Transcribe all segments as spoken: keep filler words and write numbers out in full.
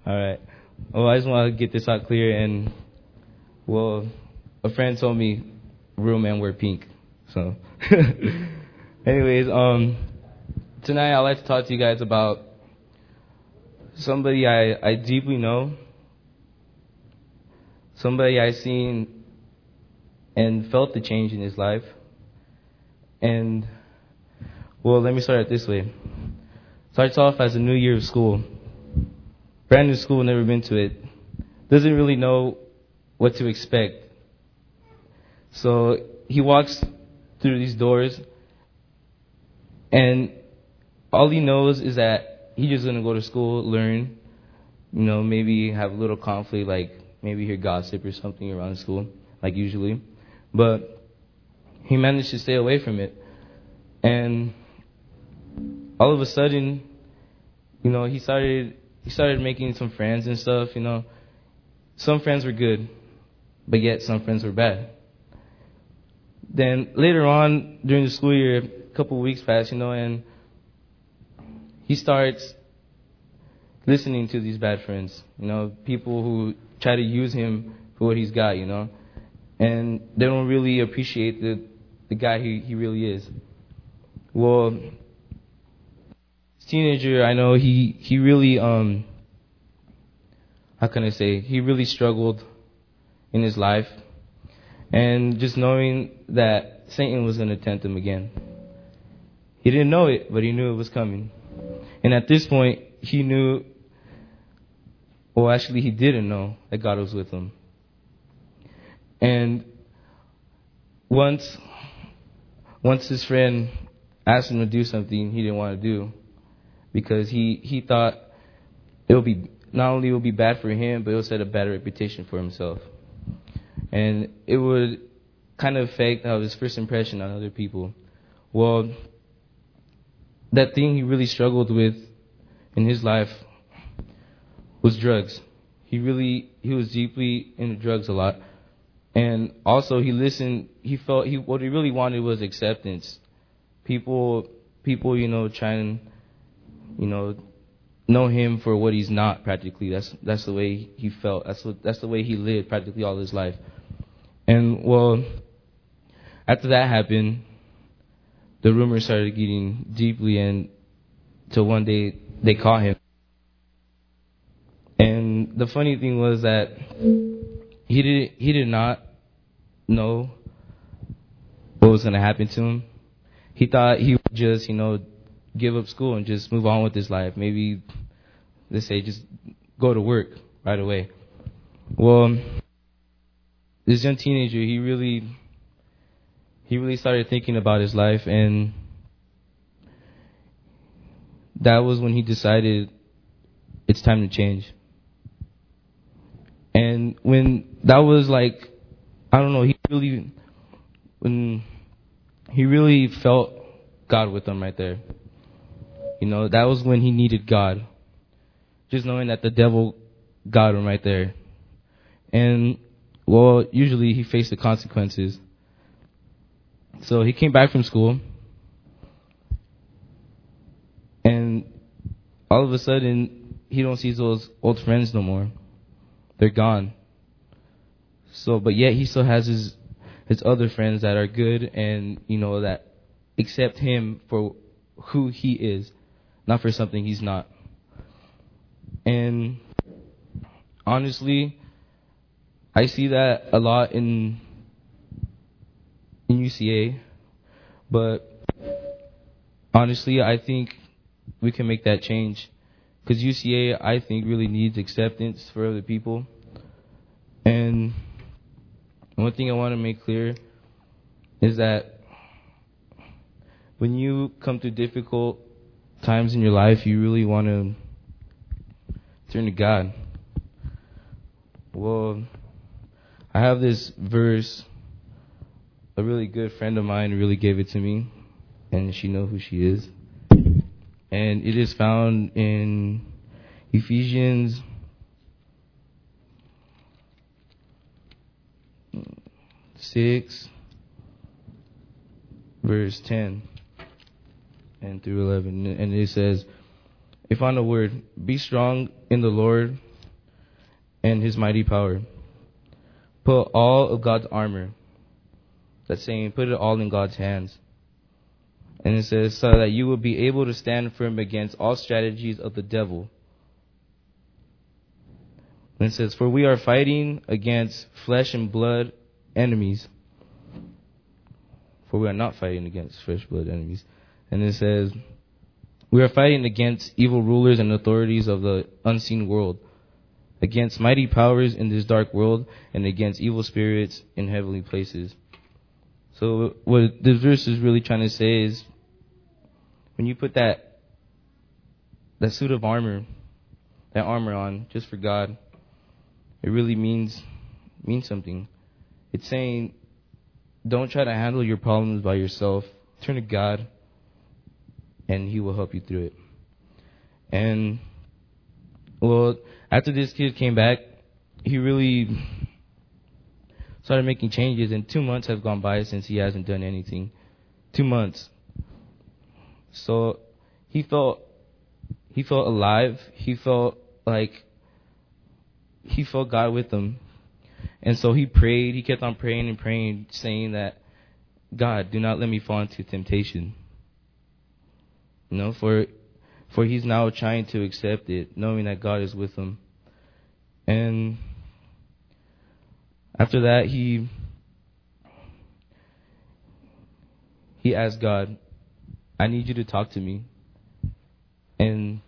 All right. Well, I just want to get this out clear. And, well, a friend told me real men wear pink. So, anyways, um, tonight I'd like to talk to you guys about somebody I, I deeply know, somebody I seen and felt the change in his life. And, well, let me start it this way. Starts off as a new year of school. Brand new school, never been to it. Doesn't really know what to expect. So he walks through these doors, and all he knows is that he's just going to go to school, learn, you know, maybe have a little conflict, like maybe hear gossip or something around school, like usually. But he managed to stay away from it. And all of a sudden, you know, he started he started making some friends and stuff, you know. Some friends were good, but yet some friends were bad. Then later on during the school year, a couple of weeks passed, you know, and he starts listening to these bad friends, you know, people who try to use him for what he's got, you know, and they don't really appreciate the the guy he, he really is. Well, as a teenager, I know he, he really, um, how can I say, he really struggled in his life. And just knowing that Satan was going to tempt him again. He didn't know it, but he knew it was coming. And at this point, he knew, well, actually, he didn't know that God was with him. And once, once his friend asked him to do something he didn't want to do, because he, he thought it would be, not only it would be bad for him, but it would set a bad reputation for himself. And it would kind of affect how his first impression on other people. Well, that thing he really struggled with in his life was drugs. He really, he was deeply into drugs a lot. And also he listened, he felt, he what he really wanted was acceptance. People, people, you know, trying, you know, know him for what he's not practically. That's that's the way he felt. That's what, that's the way he lived practically all his life. And, well, after that happened, the rumors started getting deeply, and till one day they caught him. And the funny thing was that he did he did not know what was going to happen to him. He thought he would just, you know, give up school and just move on with his life. Maybe, let's say, just go to work right away. Well, this young teenager, he really, he really started thinking about his life, and that was when he decided it's time to change. And when that was like, I don't know, he really, when he really felt God with him right there. You know, that was when he needed God. Just knowing that the devil got him right there. And, well, usually he faced the consequences. So he came back from school. And all of a sudden, he don't see those old friends no more. They're gone. So, but yet he still has his, his other friends that are good and, you know, that accept him for who he is, not for something he's not. And honestly, I see that a lot in in U C A, but honestly, I think we can make that change, because U C A, I think, really needs acceptance for other people. And one thing I want to make clear is that when you come through difficult times in your life, you really want to turn to God. Well, I have this verse. A really good friend of mine really gave it to me, and she knows who she is. And it is found in Ephesians six, verse ten and through eleven. And it says, if on the word, be strong in the Lord and his mighty power. Put all of God's armor. That's saying put it all in God's hands. And it says, so that you will be able to stand firm against all strategies of the devil. And it says, for we are fighting against flesh and blood enemies. For we are not fighting against flesh and blood enemies. And it says, we are fighting against evil rulers and authorities of the unseen world, against mighty powers in this dark world, and against evil spirits in heavenly places. So what this verse is really trying to say is, when you put that that suit of armor, that armor on, just for God, it really means means something. It's saying, don't try to handle your problems by yourself. Turn to God, and He will help you through it. And, well, after this kid came back, he really started making changes, and two months have gone by since he hasn't done anything. Two months. So he felt he felt alive. He felt like he felt God with him. And so he prayed. He kept on praying and praying, saying that, God, do not let me fall into temptation. You know, for for he's now trying to accept it, knowing that God is with him. And after that, he he asked God, I need you to talk to me. And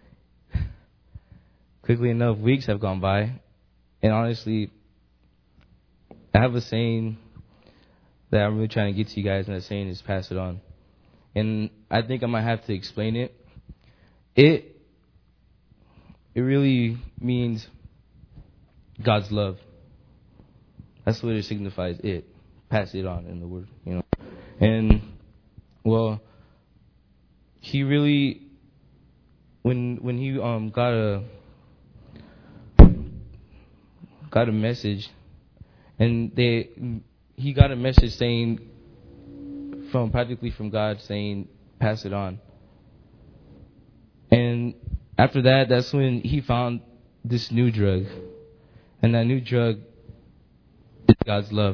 quickly enough, weeks have gone by. And honestly, I have a saying that I'm really trying to get to you guys, and that saying is pass it on. And I think I might have to explain it. It it really means God's love. That's what it signifies. It. Pass it on in the word, you know. And, well, he really, when when he um got a got a message, and they he got a message saying from practically from God saying, pass it on. And after that, that's when he found this new drug, and that new drug is God's love.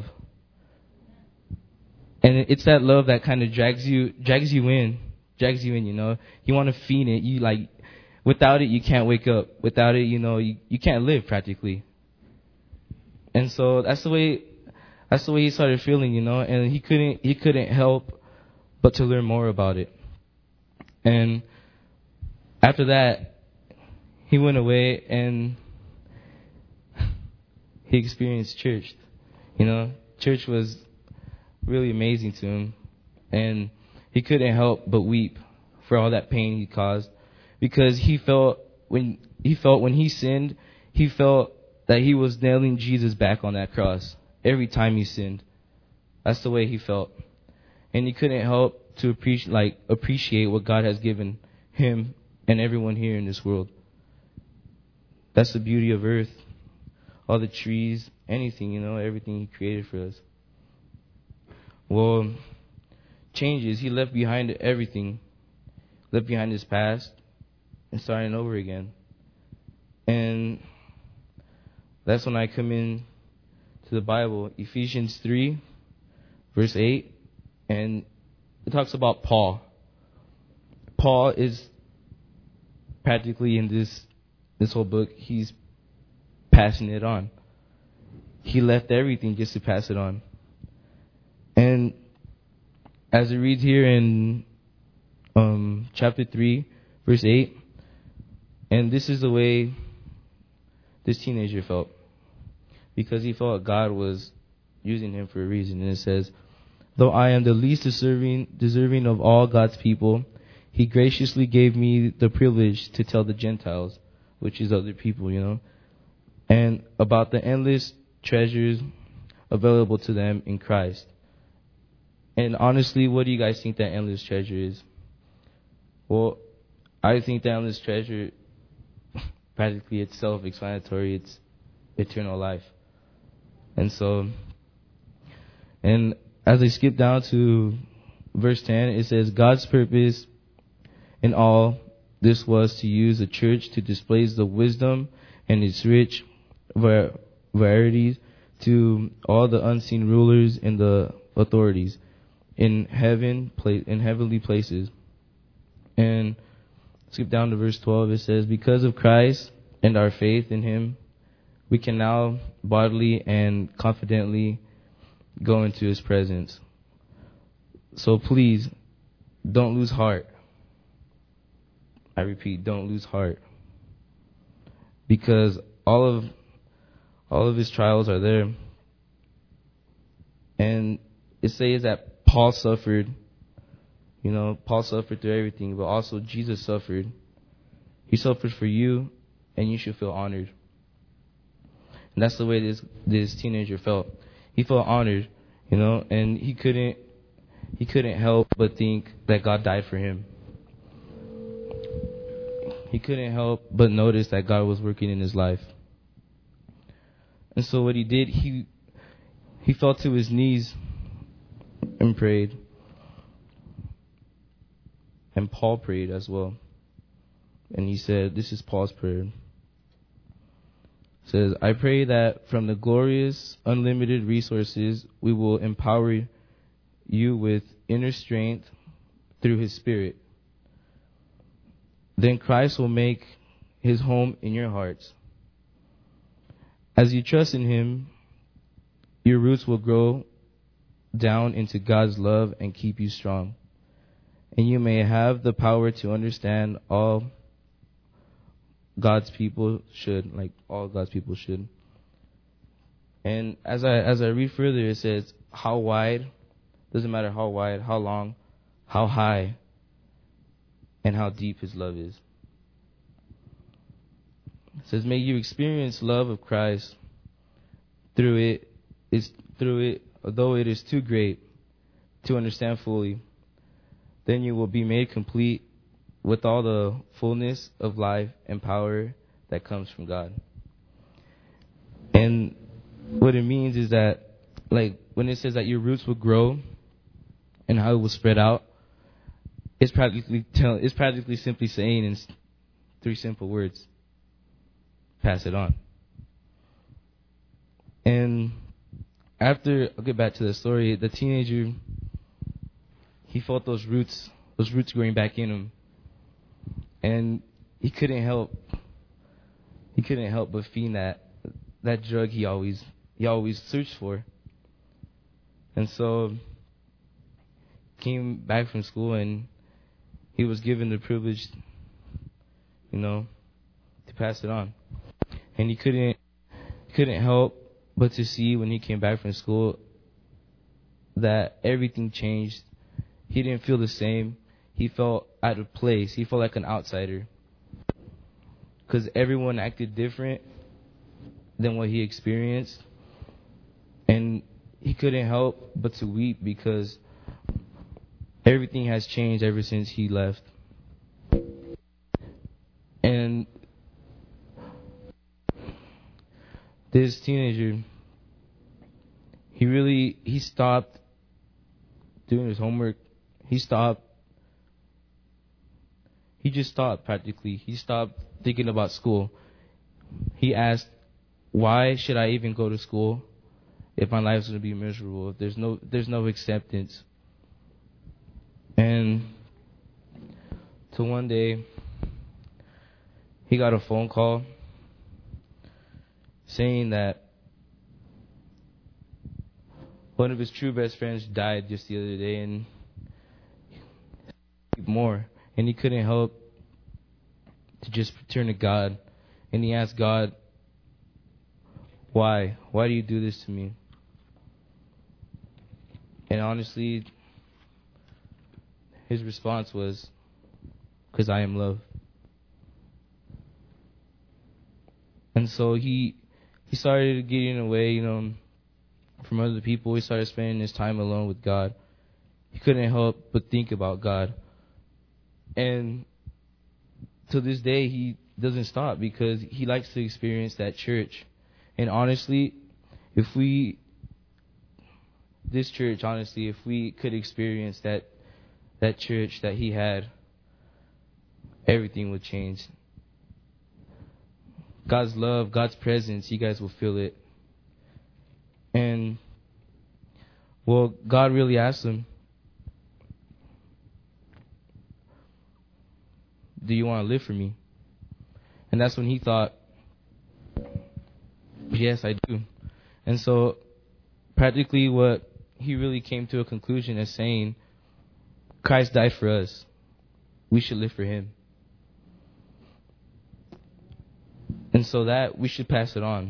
And it's that love that kind of drags you, drags you in, drags you in, you know. You want to feed it. You like, without it, you can't wake up. Without it, you know, you, you can't live practically. And so that's the way, that's the way he started feeling, you know. And he couldn't, he couldn't help but to learn more about it. And after that, he went away and he experienced church. You know, church was really amazing to him, and he couldn't help but weep for all that pain he caused, because he felt when he felt when he sinned, he felt that he was nailing Jesus back on that cross every time he sinned. That's the way he felt, and he couldn't help to appreciate like appreciate what God has given him and everyone here in this world. That's the beauty of earth, all the trees, anything, you know, everything He created for us. Well, changes. He left behind everything. Left behind his past and starting over again. And that's when I come in to the Bible, Ephesians three, verse eight. And it talks about Paul. Paul is practically in this this whole book, he's passing it on. He left everything just to pass it on. And as it reads here in um, chapter three, verse eight, and this is the way this teenager felt, because he felt God was using him for a reason. And it says, though I am the least deserving, deserving of all God's people, He graciously gave me the privilege to tell the Gentiles, which is other people, you know, and about the endless treasures available to them in Christ. And honestly, what do you guys think that endless treasure is? Well, I think that endless treasure, practically it's self-explanatory. It's eternal life. And so, and as I skip down to verse ten, it says, God's purpose in all this was to use the church to display the wisdom and its rich var- varieties to all the unseen rulers and the authorities in heaven, pla- in heavenly places. And skip down to verse twelve. It says, because of Christ and our faith in him, we can now boldly and confidently go into his presence. So please, don't lose heart. I repeat, don't lose heart. Because all of all of his trials are there. And it says that Paul suffered. You know, Paul suffered through everything, but also Jesus suffered. He suffered for you, and you should feel honored. And that's the way this this teenager felt. He felt honored, you know, and he couldn't he couldn't help but think that God died for him. He couldn't help but notice that God was working in his life. And so what he did, he he fell to his knees and prayed. And Paul prayed as well. And he said, this is Paul's prayer. It says, I pray that from the glorious, unlimited resources, we will empower you with inner strength through his Spirit. Then Christ will make his home in your hearts. As you trust in him, your roots will grow down into God's love and keep you strong. And you may have the power to understand all God's people should, like all God's people should. And as I as I read further, it says how wide, doesn't matter how wide, how long, how high, and how deep his love is. It says, may you experience love of Christ through it is through it, although it is too great to understand fully. Then you will be made complete with all the fullness of life and power that comes from God. And what it means is that, like, when it says that your roots will grow and how it will spread out, it's practically tell, it's practically simply saying in three simple words, pass it on. And after, I'll get back to the story, the teenager, he felt those roots, those roots growing back in him. And he couldn't help, he couldn't help but fiend that, that drug he always, he always searched for. And so, came back from school and he was given the privilege, you know, to pass it on. And he couldn't, couldn't help but to see when he came back from school that everything changed. He didn't feel the same. He felt out of place. He felt like an outsider. Because everyone acted different than what he experienced. And he couldn't help but to weep because everything has changed ever since he left. And this teenager, he really, he stopped doing his homework. He stopped. He just stopped practically. He stopped thinking about school. He asked, why should I even go to school if my life is going to be miserable, if there's no, there's no acceptance? And so one day, he got a phone call saying that one of his true best friends died just the other day, and more. And he couldn't help to just turn to God. And he asked God, why? Why do you do this to me? And honestly, his response was, because I am love. And so he he started getting away, you know, from other people. He started spending his time alone with God. He couldn't help but think about God. And to this day, he doesn't stop because he likes to experience that church. And honestly, if we, this church, honestly, if we could experience that, that church that he had, everything would change. God's love, God's presence, you guys will feel it. And, well, God really asked him, do you want to live for me? And that's when he thought, yes, I do. And so practically what he really came to a conclusion as saying, Christ died for us. We should live for him. And so that we should pass it on.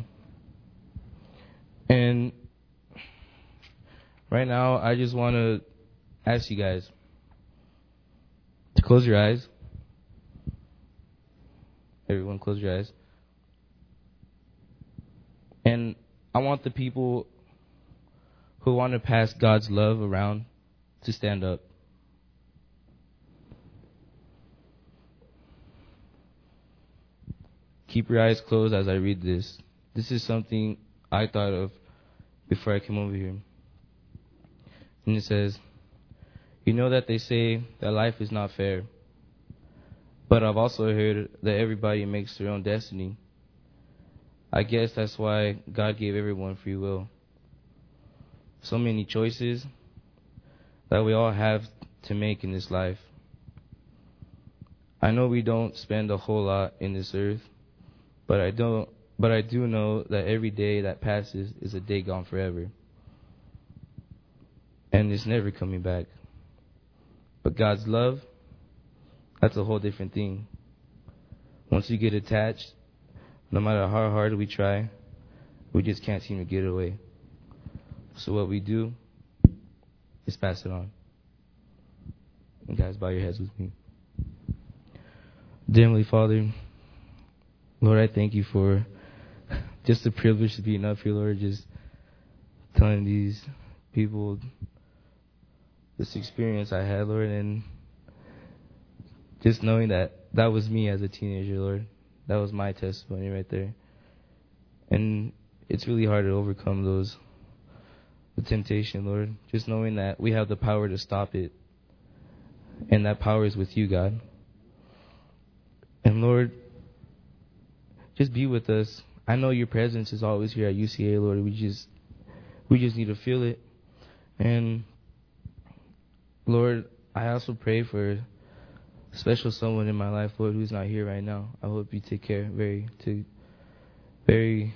And right now, I just want to ask you guys to close your eyes. Everyone, close your eyes. And I want the people who want to pass God's love around to stand up. Keep your eyes closed as I read this. This is something I thought of before I came over here. And it says, you know that they say that life is not fair. But I've also heard that everybody makes their own destiny. I guess that's why God gave everyone free will. So many choices that we all have to make in this life. I know we don't spend a whole lot in this earth, but I don't but I do know that every day that passes is a day gone forever. And it's never coming back. But God's love, that's a whole different thing. Once you get attached, no matter how hard we try, we just can't seem to get away. So what we do is pass it on. And guys, bow your heads with me. Dear Heavenly Father, Lord, I thank you for just the privilege to be up here, Lord, just telling these people this experience I had, Lord, and just knowing that that was me as a teenager, Lord. That was my testimony right there. And it's really hard to overcome those, the temptation, Lord. Just knowing that we have the power to stop it. And that power is with you, God. And Lord, just be with us. I know your presence is always here at U C A, Lord. We just, we just need to feel it. And Lord, I also pray for a special someone in my life, Lord, who's not here right now. I hope you take care, very, to, very,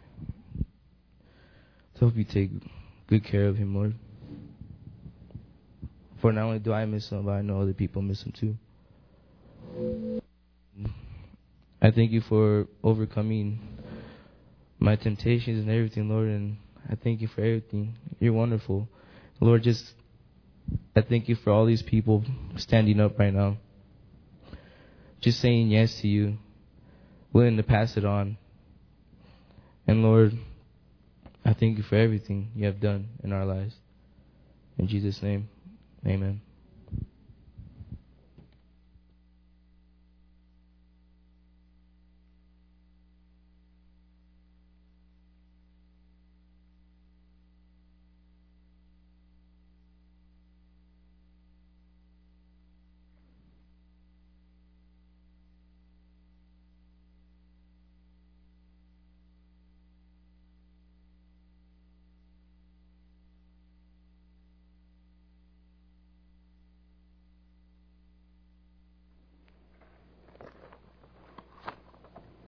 I hope you take good care of him, Lord. For not only do I miss him, but I know other people miss him too. I thank you for overcoming my temptations and everything, Lord, and I thank you for everything. You're wonderful. Lord, just, I thank you for all these people standing up right now. Just saying yes to you, willing to pass it on. And Lord, I thank you for everything you have done in our lives. In Jesus' name, amen.